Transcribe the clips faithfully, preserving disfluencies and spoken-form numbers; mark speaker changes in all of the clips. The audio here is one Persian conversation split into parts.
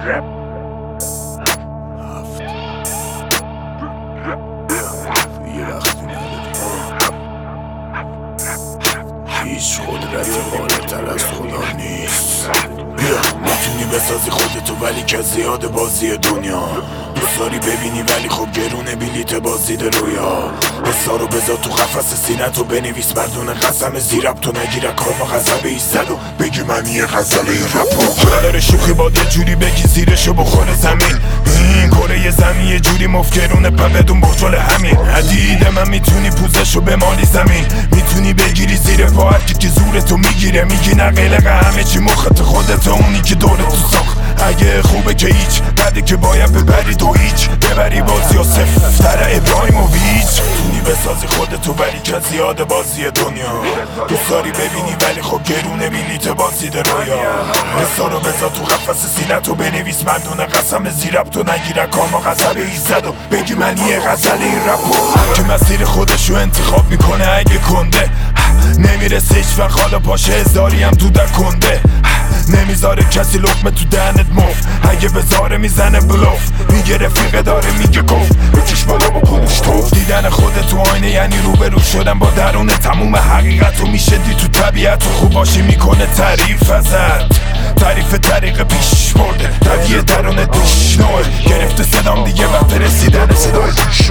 Speaker 1: هیچ قدرت بالاتر از خدا نیست. بیا میتونی بسازی خودتو ولی که زیاد بازی دنیا دوست داری ببینی ولی خب گرونه بلیت بازی ده رویا. حسا رو بذار تو قفس سینتو بنویس مردون قسم زیرب تو نگیره کارما غضب ایستد و بگی من یه غزل این رپو نداره شوخی باد یه جوری بگی زیرشو بخوره زمین. این کره زمین یه جوری مفکرونه پا بدون بخجال همین حدید من میتونی پوزشو بمالی زمین. میتونی بگیری زیر پا هرکی که زورتو میگیره میگی نه قلق همه چی مخت خودت اونی که دورتو ساخت. اگه خوبه که هیچ بعده که باید ببری تو هیچ ببری بازی و سفتر ابراهیموویچ. تونی بسازی خودتو ولی که زیاد بازی دنیا دوست داری ببینی ولی خب گرونه بلیت بازی ده رویا. حسا رو بذار تو قفس سینتو بنویس مردون قسم زیرب تو نگیره کارما غضب ایستد و بگی من یه غزل این رپو که مسیر خودشو انتخاب میکنه اگه کنده نمیرسه هیچ وقت حالا پاشه هزاری هم تو در کنده نمیذاره کسی لقمه تو دهنت مفت اگه بذاره میزنه بلوف میگه رفیقه داره میگه گفت بکش بالا با پوش توف. دیدن خودت تو آینه یعنی روبرو شدن با درون تموم حقیقت و میشه دی تو طبیعت و خوب باشی میکنه تعریف ازت تعریف طریق پیش برده طبیعه درون دوش نوه گرفته صدام دیگه وقت رسیدن صدای پیش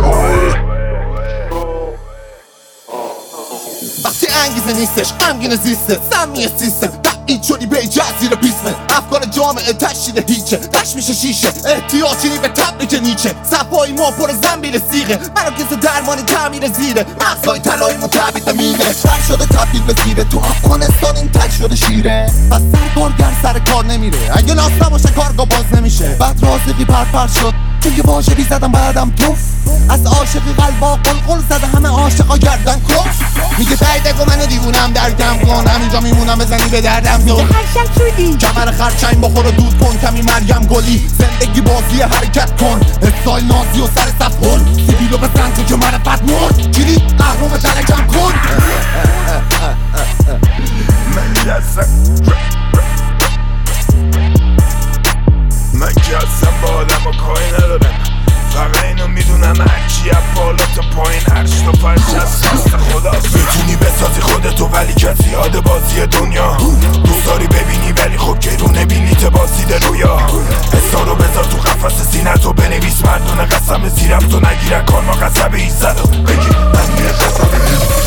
Speaker 2: وقتی انگیزه نیستش غمگین زیسته سمی سیستم این چونی به جزیر بیسمه افکار جامعه تشکیل هیچه تش میشه شیشه احتیاجی به تبریک نیچه صفایی ما پر زنبیل سیغه مراکز درمانی تعمیر زیره مغزای طلاییمون تبدیل به میره تر شده تبدیل به زیره تو افغانستان این تک شده شیره پس سرکارگر سر کار نمیره اگه لاس نباشه کارگاه باز نمیشه بعد رازقی پرپر شد چون که واژبی زدم بعدم توف از عاشقی قلبا قلقل زده همه عاشقا گردن کف میگه تایده کن منو دیوونم درکم کن همینجا میمونم بزنی به دردم تو
Speaker 3: هرشک شدی
Speaker 2: کمر خرچنگ بخور و دود کن کمی مریم گلی زندگی بازی حرکت کن استایل نازی و سر صف هل سیبیلو بزن تو که معرفت مرد کلید اهرام درکم کن
Speaker 1: من که اصلا من که اصلا با آدم و کاری ندارم فقط اینو میدونم هرچی از بالا تا پایین هرچ تا فرش از خواست خدا. میتونی بسازی خودتو ولی که زیاد بازی دنیا دوست داری ببینی ولی خب گرونه بلیت بازی ده رویا. حسا رو بذار تو قفس سینتو بنویس مردون قسم زیرم تو نگیره کارما غضب ایستد و بگی من یه غزل